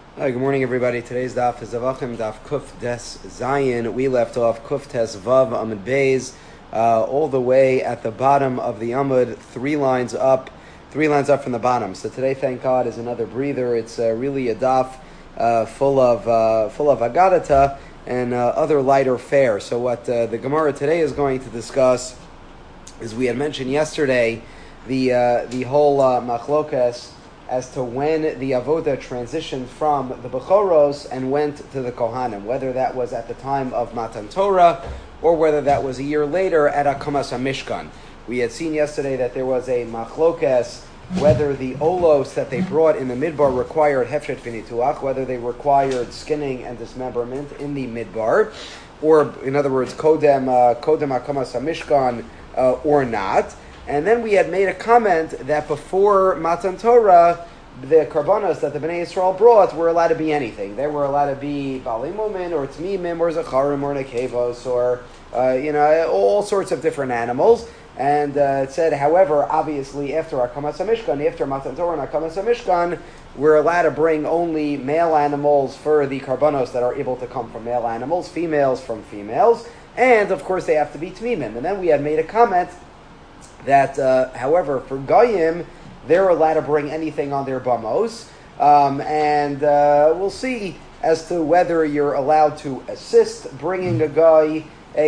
Hi, good morning, everybody. Today's daf is Avachim daf Kuf Des Zayin. We left off Kuf Tes Vav Amud Beis, all the way at the bottom of the Amud, three lines up from the bottom. So today, thank God, is another breather. It's really a daf full of Agadata and other lighter fare. So what the Gemara today is going to discuss is, we had mentioned yesterday the whole machlokas as to when the avoda transitioned from the Bechoros and went to the Kohanim, whether that was at the time of Matan Torah or whether that was a year later at Akamas HaMishkan. We had seen yesterday that there was a machlokas whether the olos that they brought in the midbar required hefshet v'nituach, whether they required skinning and dismemberment in the midbar, or in other words, kodem Akamas HaMishkan or not. And then we had made a comment that before Matan Torah, the karbanos that the Bnei Yisrael brought were allowed to be anything. They were allowed to be Balei Mumin or Tmimim or Zacharim or Nekevos or all sorts of different animals. And it said, however, obviously after Akamas HaMishkan, after Matan Torah and Akamas HaMishkan, we're allowed to bring only male animals for the karbanos that are able to come from male animals, females from females, and of course they have to be Tmimim. And then we had made a comment that, however, for Goyim, they're allowed to bring anything on their bamos, and we'll see as to whether you're allowed to assist a guy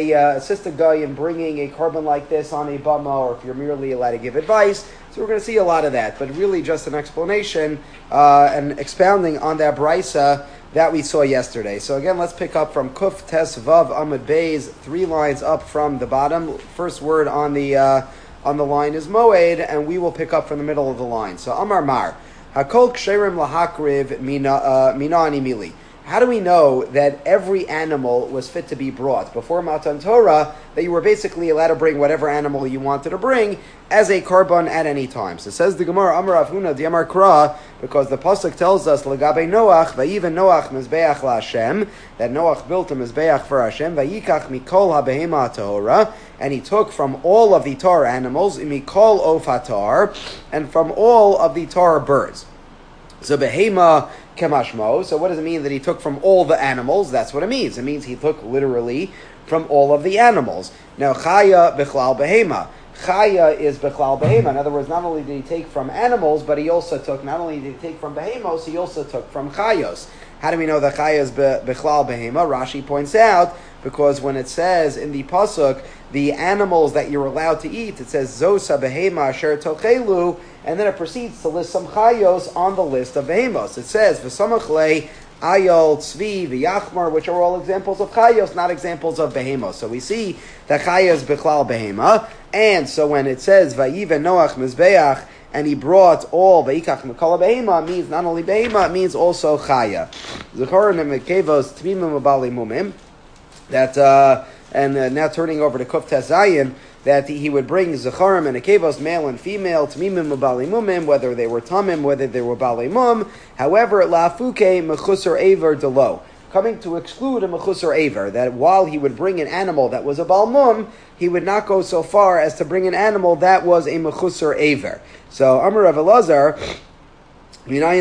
in bringing a carbon like this on a bama, or if you're merely allowed to give advice. So we're going to see a lot of that, but really just an explanation and expounding on that brisa that we saw yesterday. So again, let's pick up from Kuf Tes Vav Amud Beis, three lines up from the bottom. First word on the line is Moed, and we will pick up from the middle of the line. So Amar Mar, Hakol Ksherim Lahakriv Mina Animili. How do we know that every animal was fit to be brought before Matan Torah, that you were basically allowed to bring whatever animal you wanted to bring as a korban at any time? So says the Gemara, Amar Avhuna Diamar Kra, because the pasuk tells us Legabe Noach, Vayiven Noach Mizbeach LaHashem, that Noach built a Mizbeach for Hashem, Vayikach Mikol HaBehema Tahora, and he took from all of the tar animals, Mikol Ofatar, and from all of the tar birds. So Behema Kemashmo. So what does it mean that he took from all the animals? That's what it means. It means he took literally from all of the animals. Now Chaya Bechlal Behema. Chaya is Bechlal Behema. In other words, not only did he take from animals, but he also took, not only did he take from Behemos, he also took from Chayos. How do we know that Chaya is Bechlal Behema? Rashi points out, because when it says in the pasuk, the animals that you're allowed to eat, it says Zosa Behema Asher Tochelu, and then it proceeds to list some Chayos on the list of Behemos. It says V'samachle Ayol, Tzvi, V'yachmar, which are all examples of Chayos, not examples of Behemos. So we see that Chaya is Bechlal Behema, and so when it says Vayiven Noach Mizbeach, and he brought all Vayikach Mikol Behema, means not only Behema, it means also Chaya. Zacharim and Mekevos Tmimim U'Balei Mumim. That now turning over to Kuf Tes Zayin, that he would bring Zacharim and Nekevos, male and female, Tmimim U'Balei Mumim, whether they were Tamim, whether they were Balei Mum. However, La'afuke Mechusar Aver Delo, coming to exclude a Mechusar Aver, that while he would bring an animal that was a Bal Mum, he would not go so far as to bring an animal that was a Mechusar Aver. So Amar Rav Elazar, how do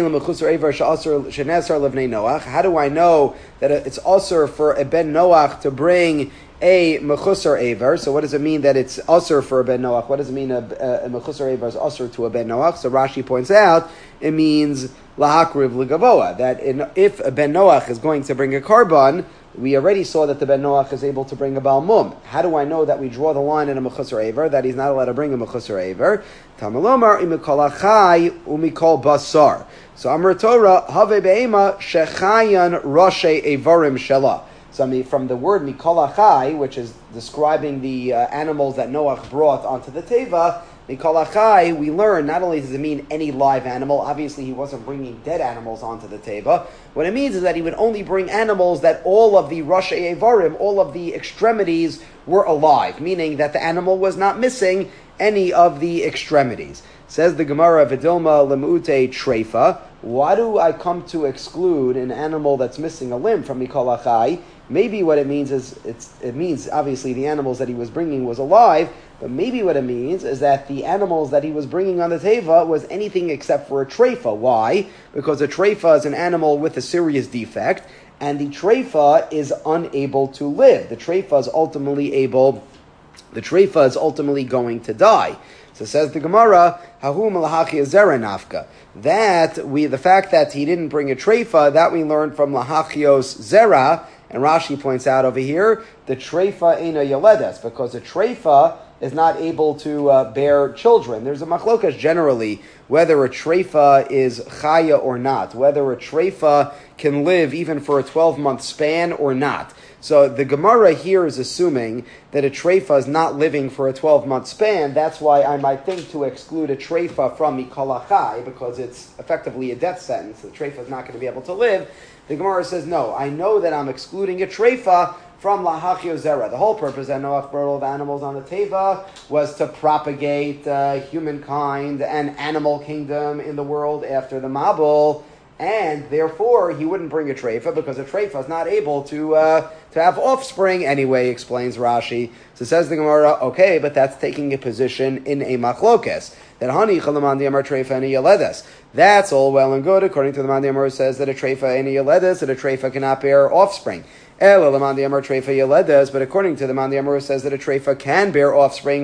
I know that it's asur for a ben Noach to bring a mechusar aver? So what does it mean that it's asur for a ben Noach? What does it mean a mechusar aver is asur to a ben Noach? So Rashi points out it means lahakriv legavoa, that if a ben Noach is going to bring a karban, we already saw that the Ben Noach is able to bring a Baal Mum. How do I know that we draw the line in a Mechusar Aver, that he's not allowed to bring a Mechusar Aver? Tamalomar imikol achai umikol basar. So Amar Torah, have be'ema shechayan roshe evarim shelah. So from the word mikol achai, which is describing the animals that Noach brought onto the Teva, Mikol Achai, we learn not only does it mean any live animal, obviously he wasn't bringing dead animals onto the Teva. What it means is that he would only bring animals that all of the Rosh Evarim, all of the extremities were alive, meaning that the animal was not missing any of the extremities. Says the Gemara, Vidilma lemute treifa. Why do I come to exclude an animal that's missing a limb from Mikol Achai? Maybe what it means is, it means obviously the animals that he was bringing was alive, but maybe what it means is that the animals that he was bringing on the teva was anything except for a treifa. Why? Because a treifa is an animal with a serious defect, and the treifa is unable to live. The treifa is ultimately going to die. So says the Gemara, Hahu malahachi zera nafka. The fact that he didn't bring a treifa, that we learned from lahachios zera, and Rashi points out over here, the treifa eina yeledes, because a treifa is not able to bear children. There's a machlokas generally whether a treifa is chaya or not, whether a treifa can live even for a 12-month span or not. So the Gemara here is assuming that a treifa is not living for a 12-month span. That's why I might think to exclude a treifa from Mikol Achai, because it's effectively a death sentence. The treifa is not going to be able to live. The Gemara says, no, I know that I'm excluding a treifa from lahachio zera. The whole purpose that Noach brought all the animals on the teva was to propagate humankind and animal kingdom in the world after the Mabul, and therefore he wouldn't bring a treifa because a treifa is not able to have offspring anyway, explains Rashi. So says the Gemara, okay, but that's taking a position in a machlokes. That hani chalamandi amar treifa and a yeledes. That's all well and good, according to the Mandi Amar says that a treifa and a yeledes, that a treifa cannot bear offspring. But according to the Mandi Amar says that a treifa can bear offspring.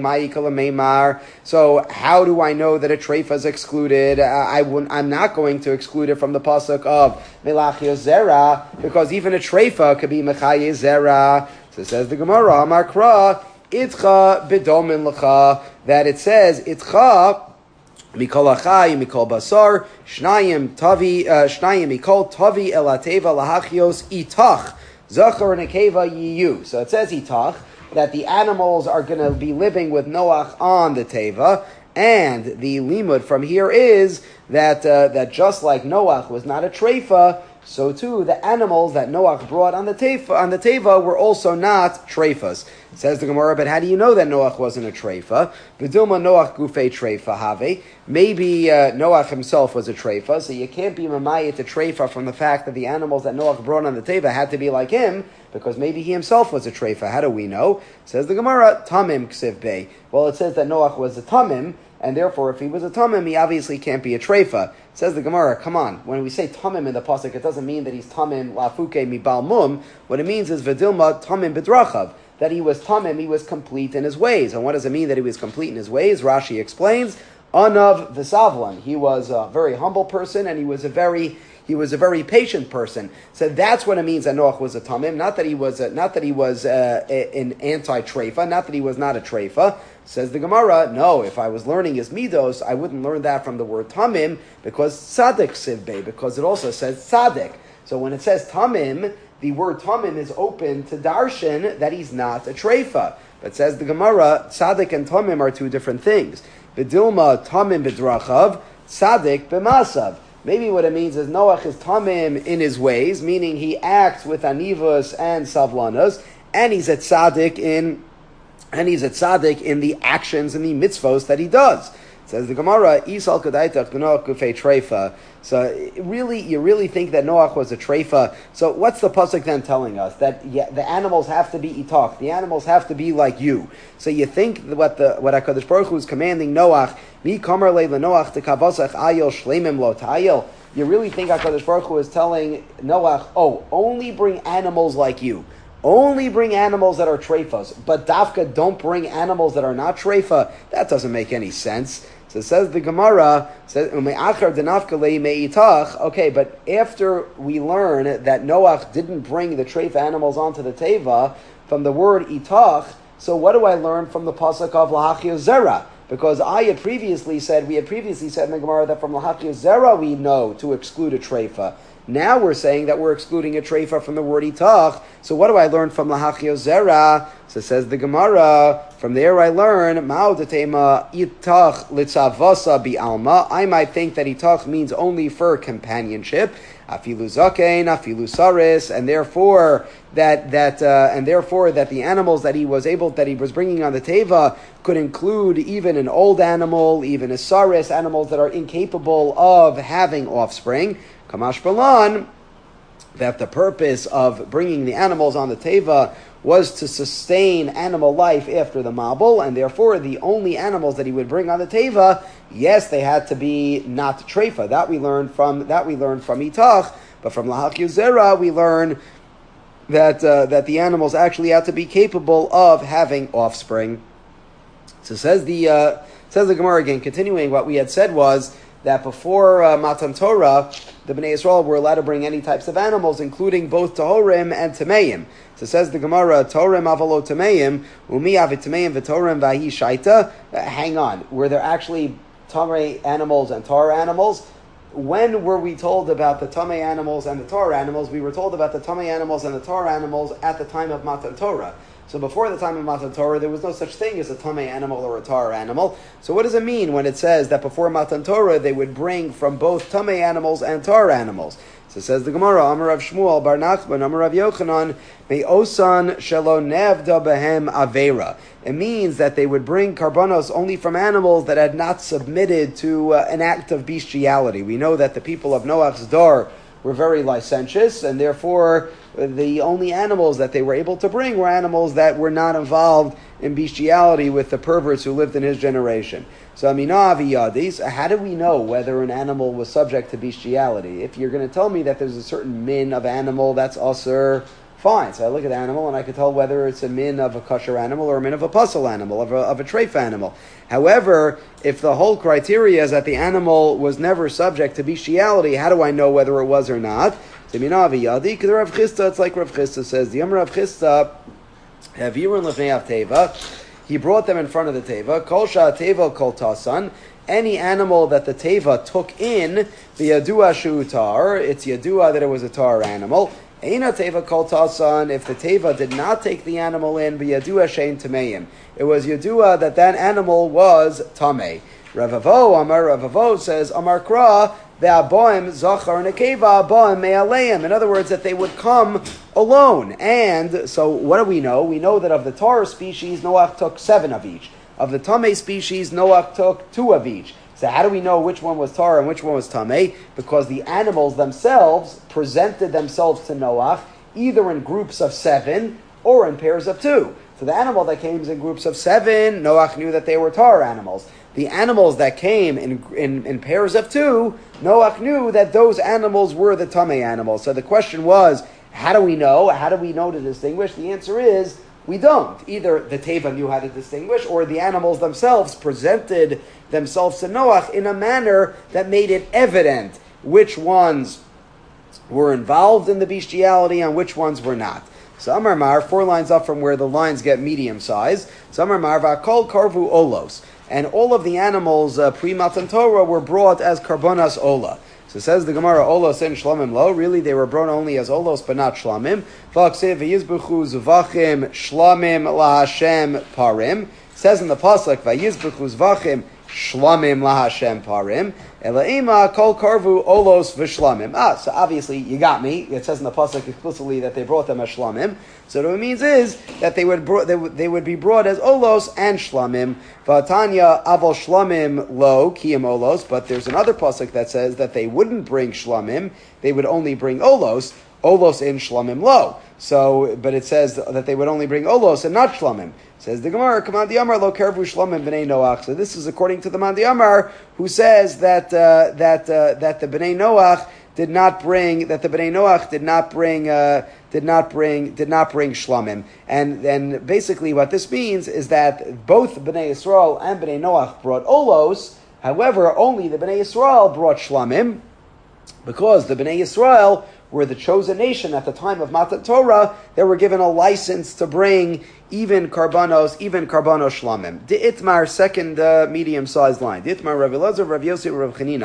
So how do I know that a treifa is excluded? I'm not going to exclude it from the pasuk of Melachio Zera, because even a treifa could be Mechaye Zera. So it says the Gemara, Amar Kra, Itcha Bidomin Lacha, that it says Itcha Mikol Achai, Mikol Basar, Shnayim Mikol Tavi Elateva Lahachios Itach. Zachar and Akeva Yiyu. So it says Itach, that the animals are going to be living with Noach on the Teva, and the limud from here is that just like Noach was not a treifa, so too the animals that Noach brought on the teva were also not treifas. Says the Gemara, but how do you know that Noach wasn't a treifa? V'dilma Noach gufei treifa have. Maybe Noach himself was a treifa, so you can't be mamayit a treifa from the fact that the animals that Noach brought on the teva had to be like him, because maybe he himself was a treifa. How do we know? Says the Gemara, tamim ksiv bei. Well, it says that Noach was a tamim, and therefore, if he was a tamim, he obviously can't be a treifa. Says the Gemara, come on, when we say tamim in the pasuk, it doesn't mean that he's tamim lafuke mibal mum. What it means is v'dilma tamim bedrachav, that he was tamim, he was complete in his ways. And what does it mean that he was complete in his ways? Rashi explains, anav v'savlan. He was a very humble person, and he was a very patient person. So that's what it means that Noach was a tamim, not that he was an anti-treifa, not that he was not a treifa. Says the Gemara, no, if I was learning his midos, I wouldn't learn that from the word tamim, because tzaddik sivbei, because it also says tzaddik. So when it says tamim, the word tamim is open to darshan that he's not a treifa. But says the Gemara, tzaddik and tamim are two different things. B'dilma tamim b'drachav, tzaddik b'masav. Maybe what it means is Noach is tamim in his ways, meaning he acts with anivus and savlanas, and he's a tzaddik in the actions and the mitzvos that he does. Says the Gemara, Isal Kedaitach Noach Gufei Treifa. So you really think that Noach was a treifa? So what's the pasuk then telling us? That the animals have to be itach. The animals have to be like you. So you think what HaKadosh Baruch Hu is commanding Noach, Mi Kamer Le Noach to Kavasach Ayil Shleimim Lo Ta'ayil. You really think HaKadosh Baruch Hu is telling Noach, only bring animals like you. Only bring animals that are treifas, but dafka don't bring animals that are not treifa. That doesn't make any sense. So it says the Gemara, okay, but after we learn that Noach didn't bring the treifa animals onto the teva from the word itach, so what do I learn from the pasuk of lahachio zera? Because we had previously said in the Gemara that from lahachio zera we know to exclude a treifa. Now we're saying that we're excluding a treifa from the word itach. So what do I learn from lahachio zera? So says the Gemara, From there I learn, Ma'odatema itach litzavasa bi'alma. I might think that itach means only for companionship. Afilu zakein, afilu saris, and therefore that the animals that he was bringing on the teva could include even an old animal, even a saris, animals that are incapable of having offspring. Kamash balan, that the purpose of bringing the animals on the teva was to sustain animal life after the mabul, and therefore the only animals that he would bring on the teva, yes, they had to be not treifa. That we learned from itach, but from lahach yuzera we learn that the animals actually had to be capable of having offspring. So says the Gemara again, continuing what we had said was that before Matan Torah, the Bnei Yisrael were allowed to bring any types of animals, including both Tahorim and Tameim. So says the Gemara, Tahorim avalo Tameim, umi avit Tameim v'Tahorim vahi shaita. Hang on, were there actually Tamei animals and Tar animals? When were we told about the Tamei animals and the Tar animals? We were told about the Tamei animals and the Tar animals at the time of Matan Torah. So before the time of Matan Torah, there was no such thing as a Tamei animal or a Tar animal. So what does it mean when it says that before Matan Torah, they would bring from both Tamei animals and Tar animals? So says the Gemara, Amar Rav Shmuel, Bar Nachman, Amar Rav Yochanan, Me'osan shelo nevda behem avera. It means that they would bring karbanos only from animals that had not submitted to an act of bestiality. We know that the people of Noach's Dor were very licentious, and therefore the only animals that they were able to bring were animals that were not involved in bestiality with the perverts who lived in his generation. So Aminah Aviyadis, how do we know whether an animal was subject to bestiality? If you're going to tell me that there's a certain min of animal that's usher, fine. So I look at the animal and I can tell whether it's a min of a kosher animal or a min of a puzzle animal, of a treif animal. However, if the whole criteria is that the animal was never subject to bestiality, how do I know whether it was or not? It's like Rav Chisda says, the Rav Chisda, he brought them in front of the teva. Kol sha teva kol tasan. Any animal that the teva took in, the yadua shutar, it's yadua that it was a tar animal. Eina teva kol tasan. If the teva did not take the animal in, the yadua shein tameim. It was yadua that animal was tamei. Ravavo Amar Ravavo says Amar Kra ve'aboim zachar nekeva aboim me'aleim. In other words, that they would come alone. And so, what do we know? We know that of the Tar species, Noach took 7 of each. Of the Tamei species, Noach took 2 of each. So, how do we know which one was Tar and which one was Tamei? Because the animals themselves presented themselves to Noach either in groups of 7 or in pairs of 2. So, the animal that came in groups of 7, Noach knew that they were Tar animals. The animals that came in pairs of 2, Noach knew that those animals were the Tamei animals. So the question was, how do we know? How do we know to distinguish? The answer is, we don't. Either the Teva knew how to distinguish, or the animals themselves presented themselves to Noach in a manner that made it evident which ones were involved in the bestiality and which ones were not. So Amar Mar, 4 lines up from where the lines get medium size. So Amar Mar, V'akol karvu olos. And all of the animals pre-Matan Torah were brought as karbonas ola. So says the Gemara, olos and shlamim lo. Really, they were brought only as olos, but not shlamim. V'aksev v'yizbuchu zvachim shlamim lahashem parim. Says in the pasuk, v'yizbuchu zvachim shlamim lahashem parim. Elaima kol karvu olos v'shlamim. So obviously you got me. It says in the pasuk explicitly that they brought them as shlamim. So what it means is that they would be brought as olos and shlamim. V'atanya avol shlamim lo kiyam olos. But there's another pasuk that says that they wouldn't bring shlamim. They would only bring olos in shlamim lo. So, but it says that they would only bring olos and not shlamim. Says the Gemara, Kamandi Amar lo kervu shlamim b'nei Noach. So this is according to the Mandi Amar, who says that the b'nei Noach did not bring shlamim, and basically what this means is that both Bnei Yisrael and Bnei Noach brought olos. However, only the Bnei Yisrael brought shlamim, because the Bnei Yisrael were the chosen nation at the time of Matan Torah. They were given a license to bring even karbanos shlamim. The Itmar, second medium-sized line. The Itmar, Rav Elazar, Rav Yosef, Rav Chanina.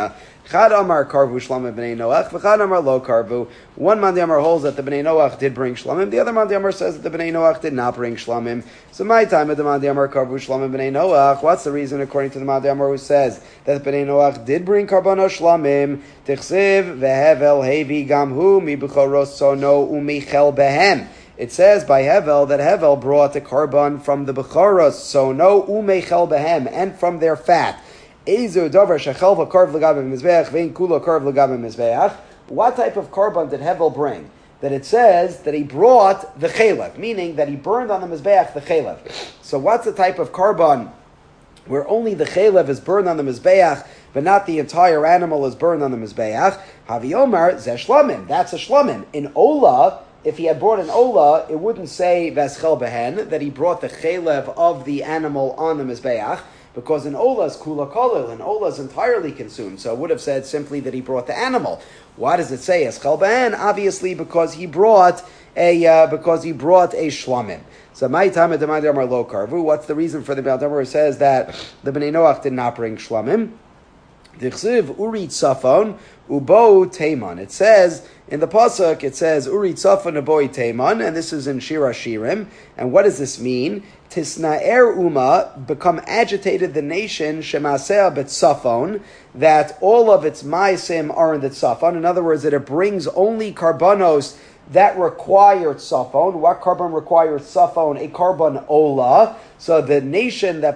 Chad Amar Karvu Shlamim B'nei Noach, V'chad Amar Lo Karvu. One Man Amar holds that the B'nei Noach did bring Shlamim. The other Man Amar says that the B'nei Noach did not bring Shlamim. So my time at the Man Amar Karvu Shlamim B'nei Noach. What's the reason according to the Man Amar who says that the B'nei Noach did bring Karbanos Shlamim? Tichsiv Vehevel Hevi Gamhu Mi B'choros Sono Umichel Behem. It says by Hevel that Hevel brought a korban from the Bechoros Sono Umeichel Behem and from their fat. Ezu Dover Shechelva Karv L'Gabim Mizbeach Vein Kula Karv L'Gabim Mizbeach. What type of korban did Hevel bring? That it says that he brought the chelev, meaning that he burned on the Mizbeach the chelev. So what's the type of korban where only the chelev is burned on the Mizbeach, but not the entire animal is burned on the Mizbeach? Havi Omar Zeh Shlamim. That's a Shlamim. In Ola, if he had brought an Ola, it wouldn't say Veschel Behen, that he brought the chelev of the animal on the Mizbeach, because an Ola is Kula Kolil, and Ola is entirely consumed. So it would have said simply that he brought the animal. Why does it say Eschel Behen? Obviously because he brought a Shlamim. So my time at the B'nai Amar Lo Karvu. What's the reason for the B'nai Amar who says that the B'nai Noach did not bring Shlamim? Dichsiv Uri Tzafon Ubo Teiman. It says in the pasuk, it says Uri Tzafon Ubo Teiman, and this is in Shir Hashirim. And what does this mean? Tisnaer Uma, become agitated the nation Shemaseh B'Tzafon, that all of its ma'asim are in the tzafon. In other words, that it brings only karbanos that require tzafon. What korban requires tzafon? A korban ola. So the nation that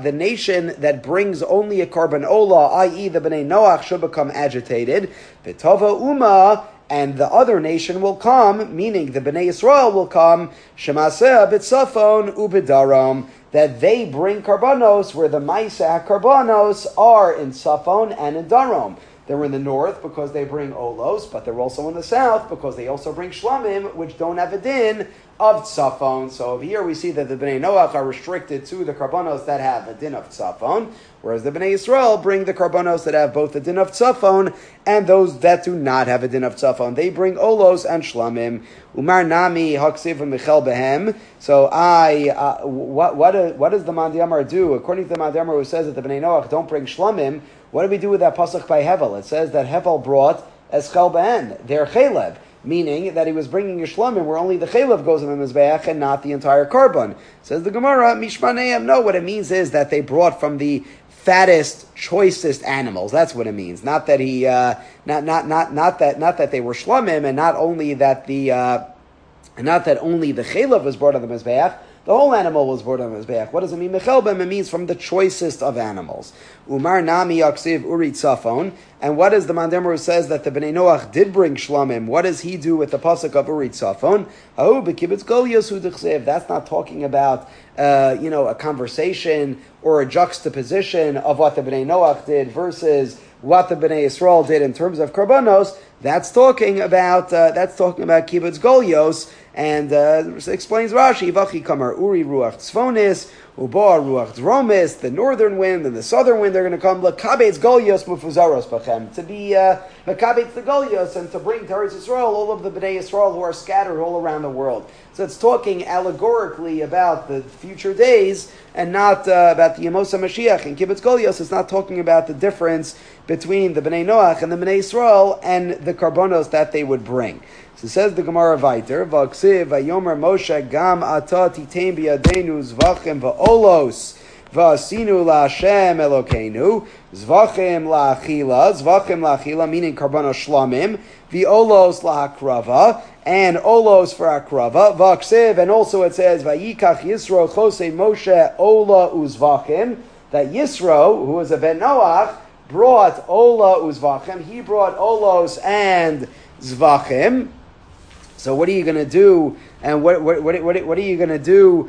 brings only a korban ola, i.e. the B'nai Noach, should become agitated. V'tova uma, and the other nation will come, meaning the B'nai Yisrael will come, Shemaseh b'tzafon u'b'daram, that they bring karbanos where the Maiseh karbanos are in Tzafon and in Darom. They're in the north because they bring olos, but they're also in the south because they also bring shlamim, which don't have a din of tzafon. So over here we see that the Bnei Noach are restricted to the karbanos that have a din of tzafon, whereas the Bnei Yisrael bring the karbanos that have both a din of tzafon and those that do not have a din of tzafon. They bring olos and shlamim. Umar nami haksiv michel behem. So what does the Mandiyamar do? According to the Mandiyamar who says that the Bnei Noach don't bring shlamim, what do we do with that pasuk by Hevel? It says that Hevel brought eschel be'en, their chelev, meaning that he was bringing a shlamim where only the chelev goes in the mizbeach and not the entire korban. Says the Gemara, mishmaneim. No, what it means is that they brought from the fattest, choicest animals. That's what it means. Not that he, not that they were shlamim, and not only that not that only the chelev was brought on the mizbeach. The whole animal was brought on the mizbeach. What does it mean? Mechelbem, it means from the choicest of animals. Umar nami yaksiv uri tzafon. And what is the Mandemar who says that the Bnei Noach did bring shlamim? What does he do with the pasuk of uri tzafon? Ahu b'kibutz golios hu d'chsev. That's not talking about a conversation or a juxtaposition of what the Bnei Noach did versus what the Bnei Yisrael did in terms of karbanos. That's talking about kibbutz golios. And explains Rashi, Vachi Kamar Uri Ruach Tzfonis, Uboa Ruach Dromis, the northern wind and the southern wind, they're going to come, Lakabetz Golios Mufuzaros Bachem, to be Makabetz the Golios, and to bring to Eretz Yisrael all of the Bnei Yisrael who are scattered all around the world. So it's talking allegorically about the future days and not about the Yemosa Mashiach. In Kibbutz Golios, it's not talking about the difference between the Bnei Noach and the Bnei Yisrael and the karbonos that they would bring. So says the Gemara Vayter, V'aksiv v'yomer Moshe gam ata titem b'yadeinu zvachim v'olos v'asinu la'Hashem Elokeinu zvachim la'achila, meaning karbanos shlamim, v'olos la'akrava, and olos for akrava, v'aksiv, and also it says v'yikach Yisro chosei Moshe ola uzvachim, that Yisro, who was a Ben Noach, brought ola uzvachim, he brought olos and zvachim. So what are you going to do? And what are you going to do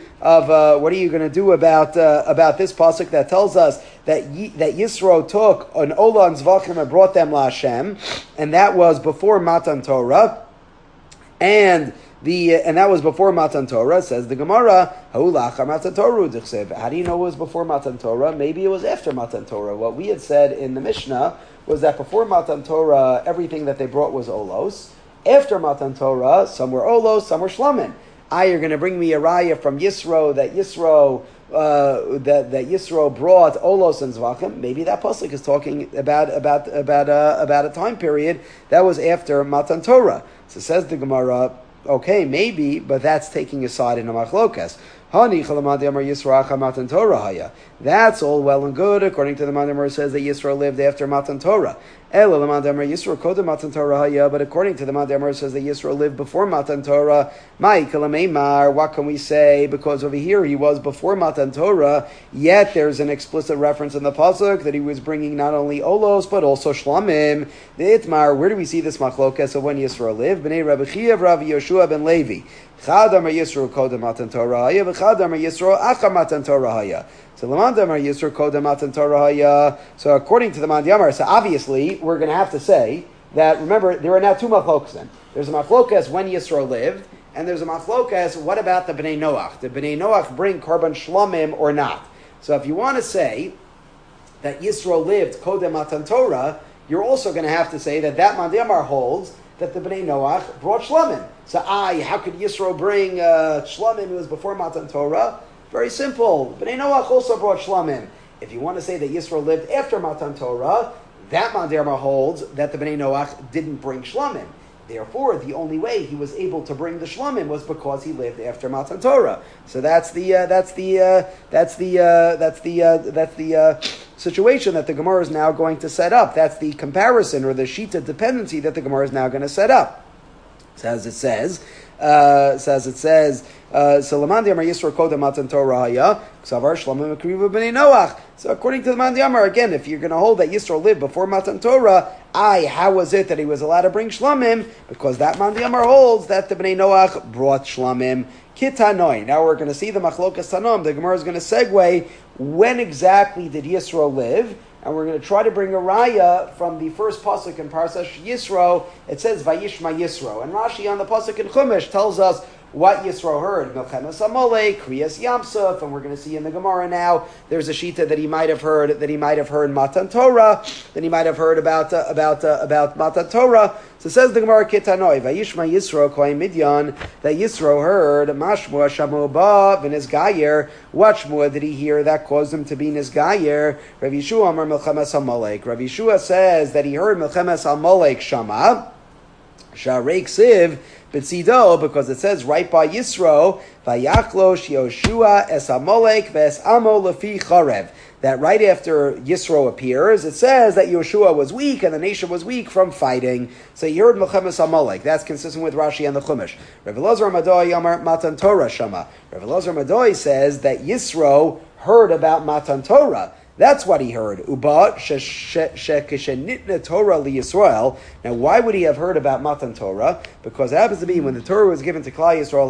about this pasuk that tells us that Yisro took an ola and zvachim and brought them LaHashem, and that was before Matan Torah, and that was before Matan Torah. Says the Gemara, how do you know it was before Matan Torah? Maybe it was after Matan Torah. What we had said in the Mishnah was that before Matan Torah, everything that they brought was olos. After Matan Torah, some were olos, some were shlamim. you're going to bring me a raya from Yisro that Yisro brought Olos and Zvachim. Maybe that pasuk is talking about a time period that was after Matan Torah. So says the Gemara, okay, maybe, but that's taking a side in a machlokas. That's all well and good, according to the Mandamar says that Yisro lived after Matan Torah. But according to the Mandamar says that Yisro lived before Matan Torah. What can we say? Because over here he was before Matan Torah, yet there's an explicit reference in the pasuk that he was bringing not only Olos but also Shlamim. The Itmar, where do we see this machlokas of when Yisro lived? Bnei Rabbi Chiya, Rabbi Yoshua ben Levi. Chad Amar Yisro kodem Matan Torah haya, v'chad Amar Yisro achar Matan Torah haya. So Lamand Amar Yisro kodem Matan Torah haya. So according to the Mandamar, so obviously we're going to have to say that, remember, there are now two machlokas then. There's a machlokas when Yisro lived, and there's a machlokas, what about the Bnei Noach? Did Bnei Noach bring Korban Shlamim or not? So if you want to say that Yisro lived kodem Matan Torah, you're also going to have to say that Mandamar holds that the Bnei Noach brought Shlamim. So how could Yisro bring Shlamim? It was before Matan Torah. Very simple. Bnei Noach also brought Shlamim. If you want to say that Yisro lived after Matan Torah, that Mandamar holds that the Bnei Noach didn't bring Shlamim. Therefore, the only way he was able to bring the Shlamim was because he lived after Matan Torah. So that's the situation that the Gemara is now going to set up. That's the comparison or the shita dependency that the Gemara is now going to set up. So as it says, so Lamandi Amar Yisro kodem Matan Torah haya, Ksavar Shlamim Akriva b'nei Noach. So according to the Mandi Amar, again, if you're going to hold that Yisro lived before Matan Torah, how was it that he was allowed to bring Shlamim? Because that Mandi Amar holds that the Bnei Noach brought Shlamim. Kitanoi. Now we're going to see the Machlokas Tanom. The Gemara is going to segue when exactly did Yisro live, and we're going to try to bring a raya from the first pasuk in Parashat Yisro. It says Vayishma Yisro, and Rashi on the pasuk in Chumash tells us what Yisro heard. Milchemes Amalek, Kriyas Yamsuf, and we're going to see in the Gemara now. There's a shita that he might have heard Matan Torah, that he might have heard about Matan Torah. So says the Gemara Ketanoi, Vayishma Yisro Kohen Midyan, that Yisro heard Mashmua Shamu Ba v'Nizgayer. What Shmua did he hear that caused him to be Nizgayer? Rav Yeshua Amar Milchemes Amalek. Rav Yeshua says that he heard Milchemes Amalek Shama Sharei Ksiv B'tzido, because it says right by Yisro, Vayachlosh Yoshua es Amalek ves Amo lefi Charev. That right after Yisro appears, it says that Yoshua was weak and the nation was weak from fighting. So you heard Milchemes Amalek. That's consistent with Rashi and the Chumash. Rav Elazar Madoi Amar Matan Torah Shama. Rav Elazar Madoi says that Yisro heard about Matan Torah. That's what he heard. Uba shekeshenitna Torah li Yisrael. Now, why would he have heard about Matan Torah? Because it happens to be when the Torah was given to Klal Yisrael,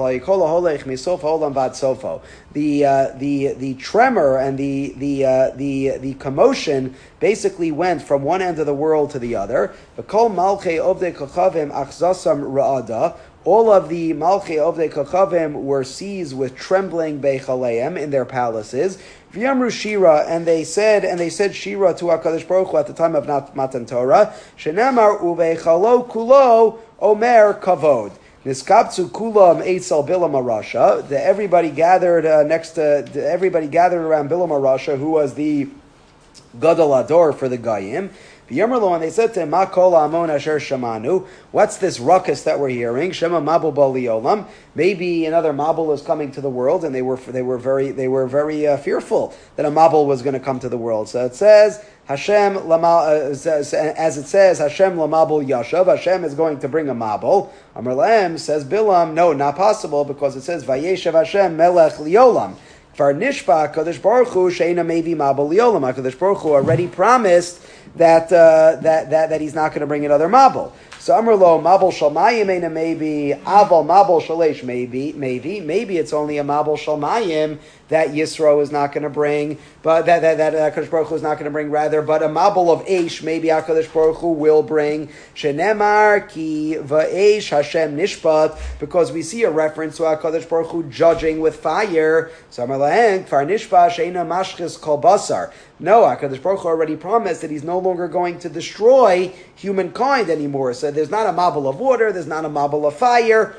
the tremor and the commotion basically went from one end of the world to the other. All of the Malchei Ovdei Kochavim were seized with trembling beichaleim in their palaces. V'yamru Shira, and they said Shira to HaKadosh Baruch Hu at the time of Matan Torah. Shenamar uveichalo kulo omer kavod. Niskaptzu kulam eitzel Bilam Arasha. Everybody gathered around Bilam Arasha, who was the Gadol Ador for the Goyim. And they said to him, what's this ruckus that we're hearing? Shema Mabul Bali Olam. Maybe another Mabul is coming to the world, and they were very fearful that a Mabul was going to come to the world. So it says Hashem as it says Hashem Lamabul Yashav. Hashem is going to bring a Mabul. Amar Lahem says Bilam, no, not possible, because it says Vayeshav Hashem Melech Liolam. For Nishpa Kadosh Baruch Hu Sheina Mevi Mabul Liolam. Kadosh Baruch Hu already promised that he's not going to bring another Mabul. So Amrlo Mabul Shalmayim maybe Aval Mabul Shalesh maybe it's only a Mabul Shalmayim that Yisro is not going to bring, but that HaKadosh Baruch Hu is not going to bring, rather, but a mabul of Eish, maybe HaKadosh Baruch Hu will bring. Shenemar ki va'eish Hashem nishpat, because we see a reference to HaKadosh Baruch Hu judging with fire. So Amar lahen, kfar nishpat she'ena mashchis kol basar. No, HaKadosh Baruch Hu already promised that he's no longer going to destroy humankind anymore. So there's not a mabul of water, there's not a mabul of fire.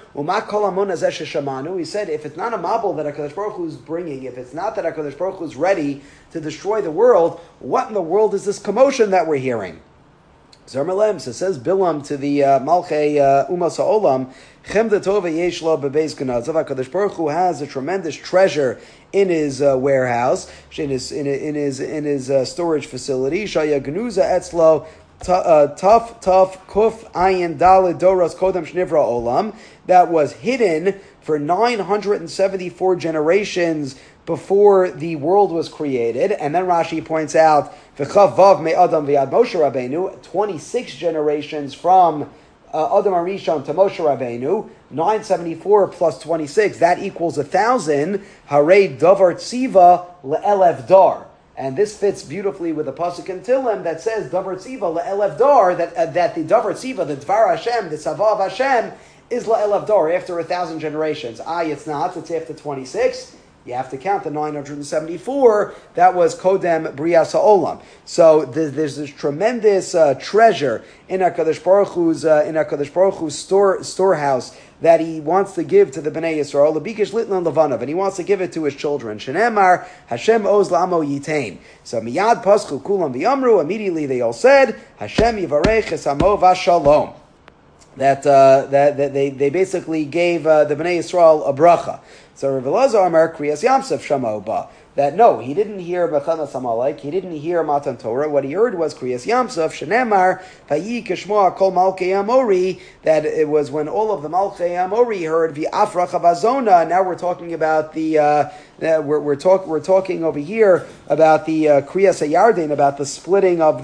He said, if it's not a mabul that HaKadosh Baruch Hu is bringing, if it's not that HaKadosh Baruch Hu is ready to destroy the world, what in the world is this commotion that we're hearing? So says Bilam to the Malchei Umas HaOlam, Chemda Tova Yesh Lo Bebeis Ganazav. HaKadosh Baruch Hu has a tremendous treasure in his warehouse, in his storage facility. Shaya Gnuza Etzlo Tuf Kuf Ayin Daled Doros Kodem Shnivra Olam, that was hidden for 974 generations before the world was created. And then Rashi points out, V'chav Vav Me Adam V'Yad Moshe Rabbeinu, 26 generations from Adam Arishon to Moshe Rabbeinu, 974 plus 26, that equals 1,000. Harei Davar Tziva Le'elef Dar. And this fits beautifully with the pasuk in Tillim that says Davar Tziva Le'elef Dar, that the Davar Tziva, the Dvar Hashem, the Tzava of Hashem, is Le'elef Dar, after 1,000 generations. It's not, it's after 26. You have to count the 974. That was Kodem Brias HaOlam. So there's this tremendous treasure in HaKadosh Baruch Hu's storehouse that he wants to give to the Bnei Yisrael, L'bikish Litlan Levanav, and he wants to give it to his children. Shenemar Hashem Oz Lamo Yitain. So Miyad Paschu Kulam V'Yamru. Immediately they all said, Hashem Yivarech Esamo Vashalom. That they basically gave the Bnei Yisrael a bracha. So Rav Elazar Amar Kriyas Yamsef Shamo Ba. That no, he didn't hear Bechanas Amalek, he didn't hear Matan Torah. What he heard was Kriyas Yamsef Shenemar Vayi Kishmoa Kol Malkei Amori. That it was when all of the Malkei Amori heard V'Afrach Avazona. Now we're talking about the we're talking over here about the Kriyas Hayarden, about the splitting of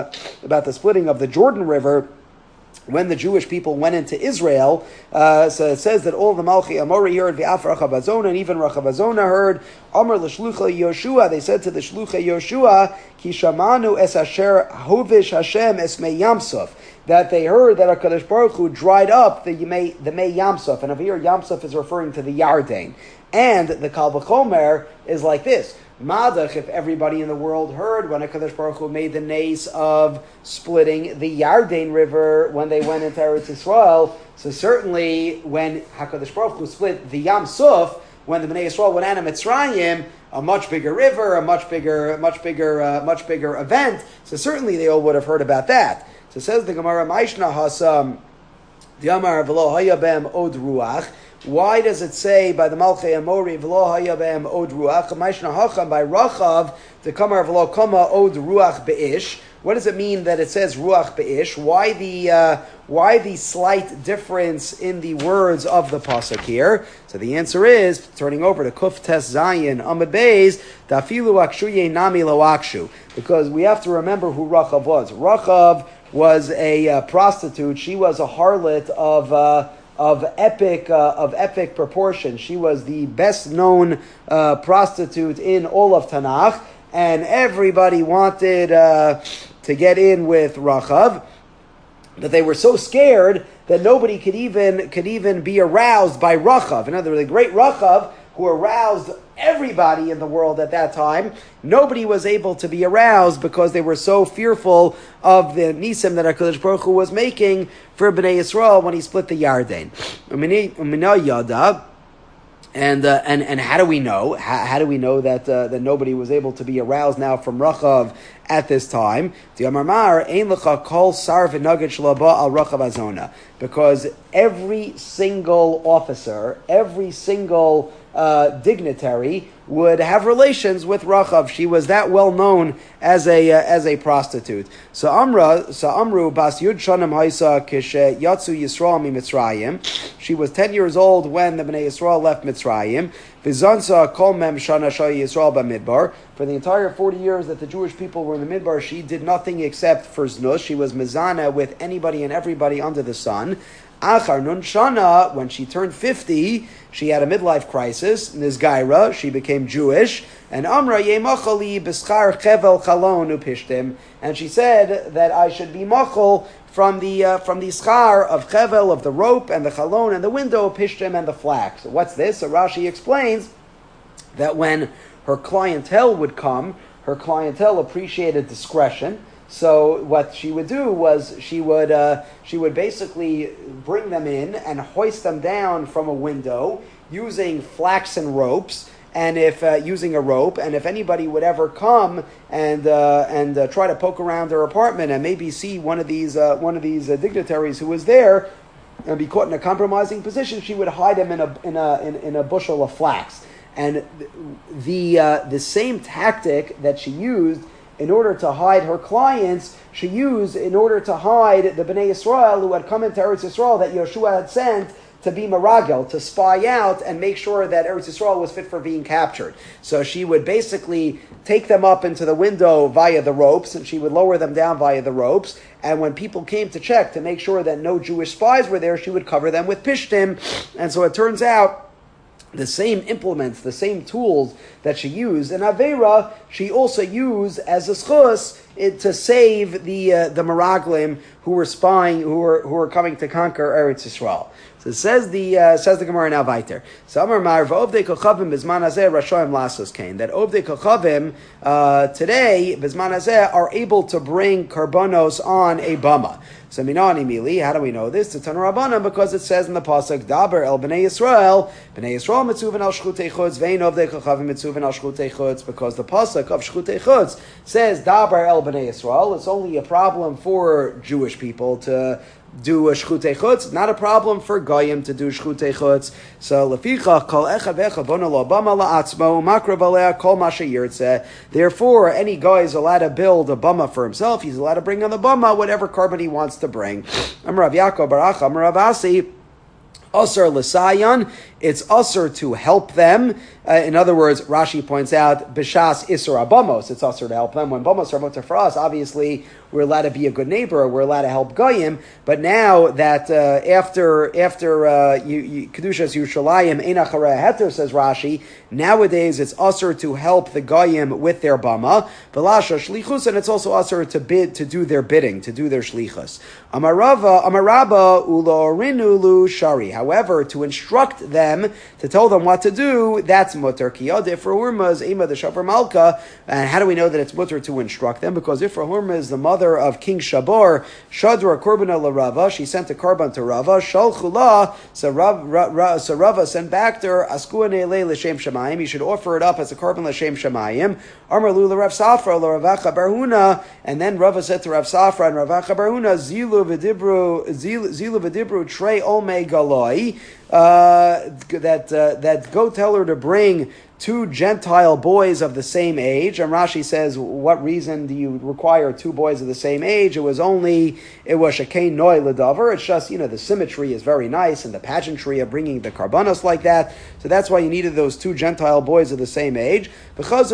the Jordan River. When the Jewish people went into Israel, so it says that all the Malchi Amori heard V'af Rachavazona, and even Rachavazona heard Amar l'Shlucha Yoshua. They said to the Shlucha Yoshua, Ki shamanu es asher hovish Hashem es mei Yamsuf. That they heard that HaKadosh Baruch Hu dried up the Mei Yamsuf, and over here Yamsuf is referring to the Yarden. And the Kal V'chomer is like this. Madach, if everybody in the world heard when HaKadosh Baruch Hu made the nace of splitting the Yarden River when they went into Eretz Yisrael, so certainly when HaKadosh Baruch Hu split the Yam Suf, when the Bnei Yisrael went out of Mitzrayim, a much bigger river, a much bigger event, so certainly they all would have heard about that. So says the Gemara, Maishna Hasam, Diamar V'lo Hayabem Od Ruach. Why does it say by the Malchei Amori V'lo Hayabem Od Ruach? Maishna Hacham by Rachav the Kamar V'lo Kama Od Ruach Beish. What does it mean that it says Ruach Beish? Why the slight difference in the words of the pasuk here? So the answer is, turning over to Kuf Tes Zayin Amud Beis, Dafilu Akshu Nami Lo Akshu, because we have to remember who Rachav was. Rachav was a prostitute. She was a harlot of epic proportion. She was the best known prostitute in all of Tanakh, and everybody wanted to get in with Rachav, but they were so scared that nobody could even be aroused by Rachav. In other words, the great Rachav, who aroused everybody in the world at that time, nobody was able to be aroused because they were so fearful of the nisim that HaKadosh Baruch Hu was making for Bnei Yisrael when he split the Yarden. And how do we know? How do we know that nobody was able to be aroused now from Rachav at this time? Because every single officer, every single dignitary would have relations with Rachav. She was that well known as a prostitute. So Amru Bas Yud Shanim Haisa Kishe Yatsu Yisrael Mi Mitzrayim. She was 10 years old when the Bnei Yisrael left Mitzrayim. Vizansa Kol Mem Shana Shai Yisrael B'Midbar. For the entire 40 years that the Jewish people were in the Midbar, she did nothing except for znus. She was mezana with anybody and everybody under the sun. Achar nun shana, when she turned 50, she had a midlife crisis. Nizgaira, she became Jewish. And Amra yemachali b'schar chevel chalon upishtim. And she said that I should be machal from the schar of chevel, of the rope, and the chalon, and the window, pishtim, and the flax. So what's this? So Rashi explains that when her clientele would come, her clientele appreciated discretion. So what she would do was she would basically bring them in and hoist them down from a window using flaxen ropes, and if using a rope, and if anybody would ever come and try to poke around her apartment and maybe see one of these dignitaries who was there and be caught in a compromising position, she would hide him in a bushel of flax. And the same tactic that she used in order to hide her clients, she used in order to hide the Bnei Yisrael who had come into Eretz Yisrael that Yeshua had sent to be Meragel, to spy out and make sure that Eretz Yisrael was fit for being captured. So she would basically take them up into the window via the ropes, and she would lower them down via the ropes, and when people came to check to make sure that no Jewish spies were there, she would cover them with pishtim. And so it turns out the same implements, the same tools that she used in Aveira, she also used as a schus to save the Meraglim who were spying, who were coming to conquer Eretz Yisrael. So it says the Gemara now weiter. So Amar Mar v'ovdei kochavim bizman hazeh rashoim lasos kain. That ovdei kochavim today bizman hazeh are able to bring karbonos on a bama. So minani mili, how do we know this? It's Tanur Rabbanan, because it says in the pasuk Daber el bnei Yisrael mitzuven al shchutei chutz vein ovdei kochavim mitzuven al shchutei chutz, because the pasuk of shchutei chutz says Daber el bnei Yisrael. It's only a problem for Jewish people to do a shchutei chutz, not a problem for goyim to do shchutei chutz. So leficha kol echad ve'echad bona lo bama la'atzmo makrav alea kol ma sheyirtzeh. Therefore, any guy is allowed to build a bama for himself. He's allowed to bring on the bama whatever carbon he wants to bring. Amar Rav Yaakov Barach, Amar Rav Asi, Asar l'sayan, it's asar to help them. In other words, Rashi points out, B'shas isur abamos, it's asar to help them. When bamos are mutter for us, obviously we're allowed to be a good neighbor, we're allowed to help goyim. But now that after Kedushas Yerushalayim ein acharei heter, says Rashi, nowadays it's asar to help the goyim with their bama. V'lasha shlichus, and it's also asar to do their bidding, to do their shlichus. Amarava ulo rinu lu shari. However, to instruct them, to tell them what to do, that's mutter. Kiyad for Hurma is Ema the Shafar Malka. And how do we know that it's mutter to instruct them? Because Ifra Hurma is the mother of King Shabor. Shadra Korbana la Rava. She sent a korban to Rava. Shalchula. So Rava sent back to her. Askuane le l'shem shemayim. You should offer it up as a korban l'shem shemayim. Amar lu l'Rav Safra l'Ravacha Barhuna. And then Rava said to Rav Safra and Ravacha Barhuna, Zilu v'dibru trei olmei galoi. That go tell her to bring two Gentile boys of the same age. And Rashi says, what reason do you require two boys of the same age? It was Shekain Noi Ledavar. It's just, the symmetry is very nice and the pageantry of bringing the karbanos like that. So that's why you needed those two Gentile boys of the same age. Go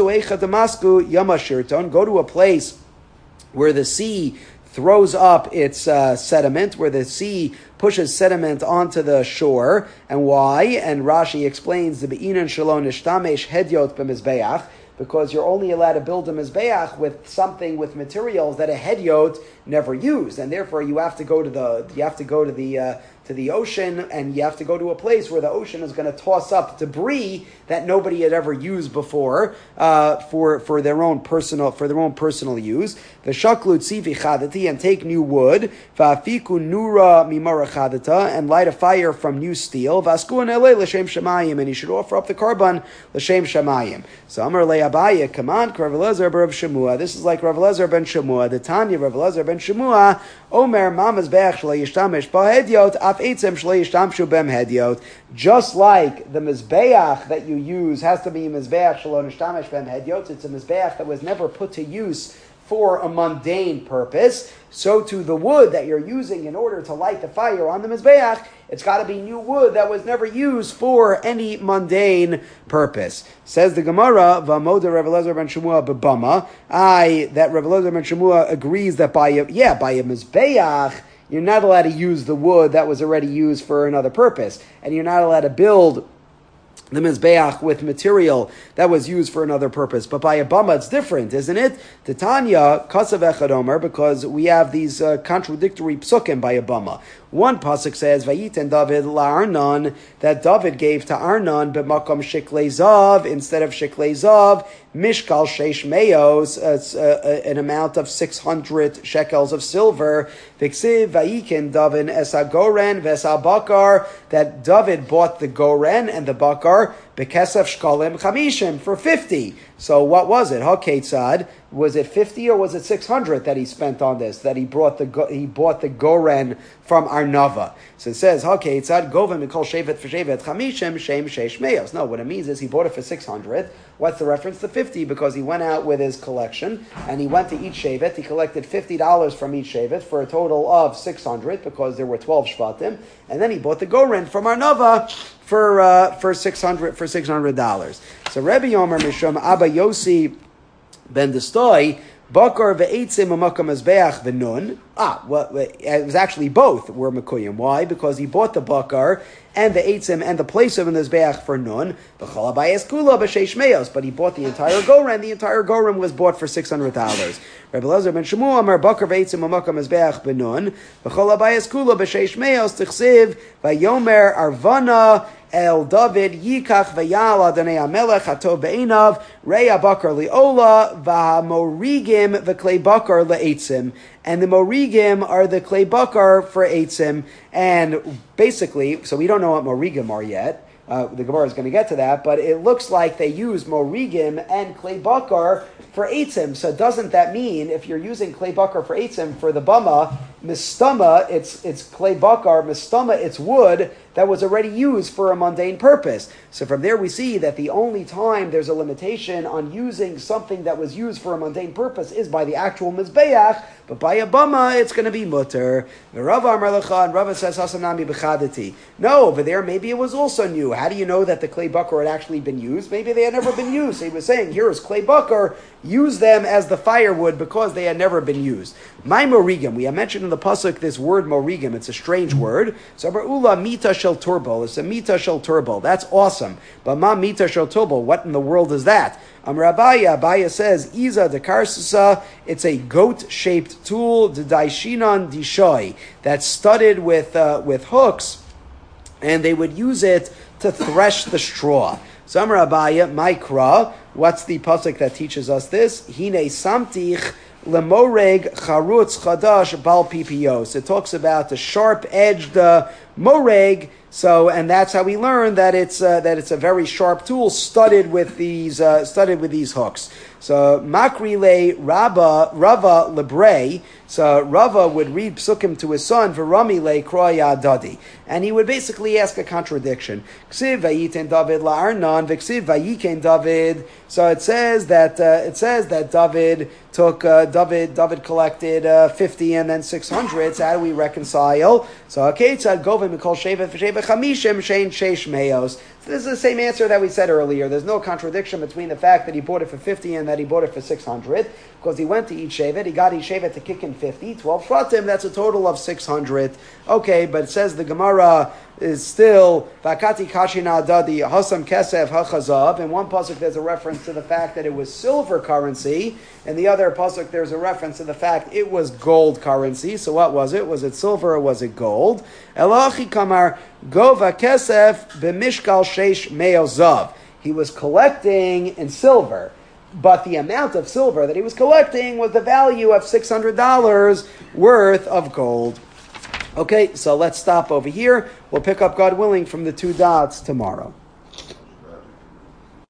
to a place where the sea throws up its sediment, where the sea pushes sediment onto the shore. And why? And Rashi explains the be'inan shalon ishtamesh hedyot b'mizbeach, because you're only allowed to build a mizbeach with something, with materials that a hedyot never used, and therefore you have to go to the ocean, and you have to go to a place where the ocean is going to toss up debris that nobody had ever used before for their own personal use. V'shaklu tzivi chadati, and take new wood. V'afiku nura mimara chadata, and light a fire from new steel. V'askuan elei l'shem shemayim, and you should offer up the korban l'shem shemayim. So Amar le'abaya, come on, Rav Elazar ben Shemua. This is like Rav Elazar ben Shemua. The Tanya Rav Elazar ben Shemua, Omer mamas be'ach shlo yishtamesh ba'hedyot af eitzem shlo yishtamshu b'em hedyot. Just like the mizbeach that you use has to be a mizbeach shlo yishtamesh b'em hedyot, it's a mizbeach that was never put to use for a mundane purpose, so to the wood that you're using in order to light the fire on the mizbeach, it's got to be new wood that was never used for any mundane purpose. Says the Gemara, V'amoda Rav Elazar ben Shemua b'bama. That Rav Elazar ben Shemua agrees that by a mizbeach, you're not allowed to use the wood that was already used for another purpose. And you're not allowed to build the Mizbeach with material that was used for another purpose. But by a Bama, it's different, isn't it? Titania, Kasav Echad Omer, because we have these contradictory psukim by a Bama. One pasuk says, Vayiten David la'Arnon, that David gave to Arnon b'makom shiklei zav, instead of shiklei zav, mishkal sheish meos, an amount of 600 shekels of silver. V'ksiv vayikin David esa goren v'esa bakar, that David bought the goren and the bakar b'kesef shkalim chamishim, for 50. So what was it? HaKetzad, was it 50 or was it 600 that he spent on this? That he bought the goren from Arnava. So it says, HaKetzad govim mikol shevet v'shevet chamishim shem sheish meos. No, what it means is he bought it for 600. What's the reference to 50? Because he went out with his collection and he went to each shevet. He collected $50 from each shevet for a total of 600 because there were 12 shvatim. And then he bought the goren from Arnava for $600. So Rebbe Yomer Mishum Abba Yossi ben Destoy Bakar ve'etzim u'makam mizbeach v'nun. Well, it was actually both were mekuyim. Why? Because he bought the bakar and the eitzim and the place of the mizbeach for nun. V'chol habayis kula b'sheish meos. But he bought the entire goren. The entire goren was bought for $600. Rabbi Elazar ben Shmuel Amar Bakar ve'etzim u'makam mizbeach v'nun. V'chol habayis kula b'sheish meos tichsiv v'yomer arvana El David Yikach Vayal Adonai Amelech Hatov Be'inav Reya Bakar Liola VaMorigim VeKlei Bakar LeEitzim. And the Morigim are the Klei Bakar for Eitzim. And basically, so we don't know what Morigim are yet. The Gemara is going to get to that, but it looks like they use Morigim and Klei Bakar for Eitzim. So doesn't that mean if you're using Klei Bakar for Eitzim for the Bama, Mistama, it's Klei Bakar, Mistama, it's wood that was already used for a mundane purpose. So from there we see that the only time there's a limitation on using something that was used for a mundane purpose is by the actual Mizbeach, but by a Bama it's going to be mutter. And Rava says, Hasanami b'chadati. No, over there maybe it was also new. How do you know that the Klei Bakar had actually been used? Maybe they had never been used. So he was saying, here is Klei Bakar, use them as the firewood because they had never been used. My Morigim, we have mentioned in the pasuk this word Morigim. It's a strange word. So Ula mita shel turbo. It's a mita shel turbo. That's awesome. But ma mita shel turbo. What in the world is that? Abaya says, Iza de Karsusa, it's a goat-shaped tool, the Daishinan Dishoy, that's studded with hooks, and they would use it to thresh the straw. So Abaya, Maikra, what's the pasuk that teaches us this? Hine samtich lemoreg charutz chadash bal pipios. It talks about the sharp-edged moreg. So, and that's how we learn that it's a very sharp tool studded with these hooks. So Makrile Rava Lebre. So Rava would read psukim to his son V'Ramile Kroya Dadi, and he would basically ask a contradiction. Ksiv Vayiten David LaArnon V'Ksiv Vayiken David. So it says that David took David collected 50 and then 600. So how do we reconcile? So Haketzad Govim Mikol Shevet V'Shevet Chamishim Shein Sheish Meos. So this is the same answer that we said earlier. There's no contradiction between the fact that he bought it for 50 and that he bought it for 600, because he went to each shevet, he got each shevet to kick in 50, 12 shvatim, that's a total of 600. Okay, but it says the Gemara is still Vakati Kashina Dadi Hasam Kesef Hachazav. In one pasuk there's a reference to the fact that it was silver currency, and the other pasuk there's a reference to the fact it was gold currency. So what was it? Was it silver or was it gold? Elachi Kamar Gova Kesef B'Mishkal Sheish Meozav. He was collecting in silver, but the amount of silver that he was collecting was the value of $600 worth of gold. Okay, so let's stop over here. We'll pick up, God willing, from the 2 dots tomorrow.